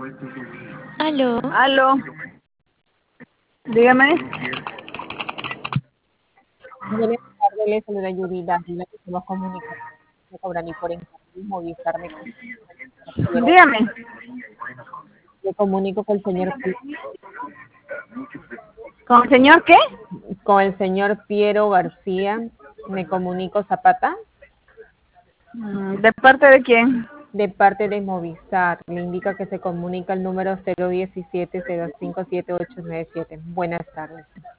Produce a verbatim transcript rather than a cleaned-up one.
Aló. Aló, dígame. Buenas tardes, les saluda Yuri Dávila, que estamos comunicando con Brani por Encarni, Movistar, me quiero, Dígame. me comunico con el señor Pi- ¿Con el señor qué? con el señor Piero García, me comunico Zapata, Mm, ¿De parte de quién? de parte de Movistar, le indica que se comunica el número cero uno siete cero cinco siete ocho nueve siete. Buenas tardes.